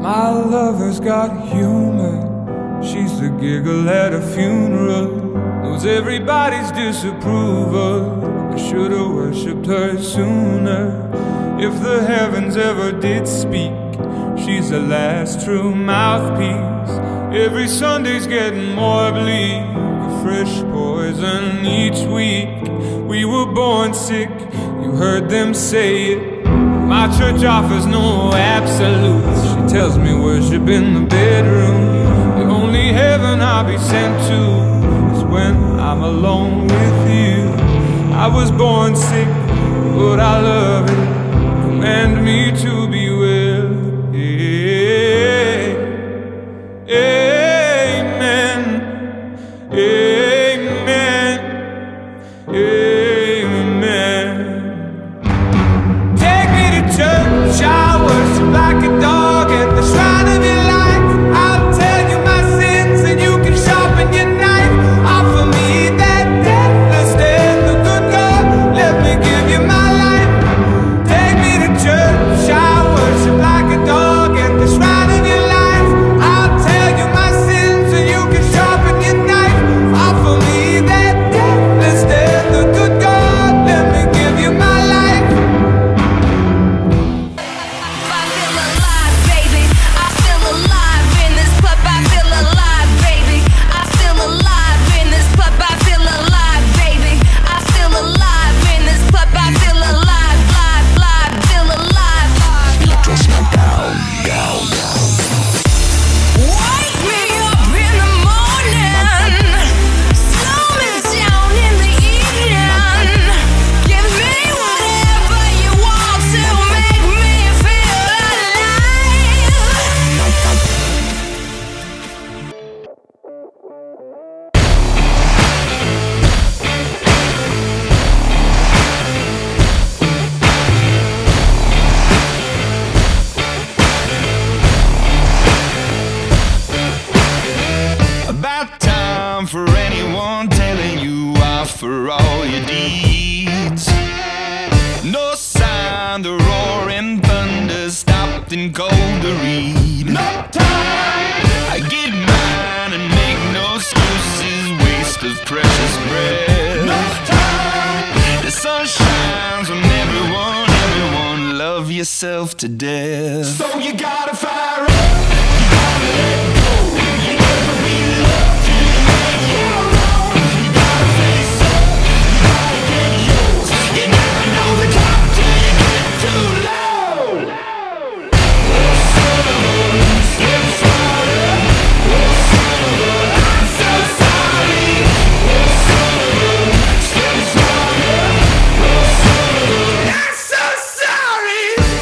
My lover's got humor. She's the giggle at a funeral. Knows everybody's disapproval. I should've worshipped her sooner. If the heavens ever did speak, she's the last true mouthpiece. Every Sunday's getting more bleak, a fresh poison each week. We were born sick, you heard them say it. My church offers no absolutes. She tells me worship in the bedroom. The only heaven I'll be sent to is when I'm alone with you. I was born sick, but I love it. Command me to be well. Amen. Amen. Amen. Take me to church, I worship like a dog at the shrine of your life. I'll tell you my sins and you can sharpen your knife. Offer me that deathless death, the good God, let me give you my life. Take me to church, I worship like a dog at the shrine of your life. I'll tell you my sins and you can sharpen your knife. Offer me that deathless death, the good God, let me give you my life. I feel alive, baby. I feel alive in this club. I feel alive, baby. I feel alive in this club. I feel alive, baby. I feel alive in this club. I feel alive, live, live, feel alive. Wake me up in the morning, slow me down in the evening. Give me whatever you want to make me feel alive. About time for anyone telling you off for all your deeds. No sign the roaring thunder stopped and cold to read. No time. I get mine and make no excuses, waste of precious breath. No time. The sun shines on everyone, everyone love yourself to death. So you gotta fire up.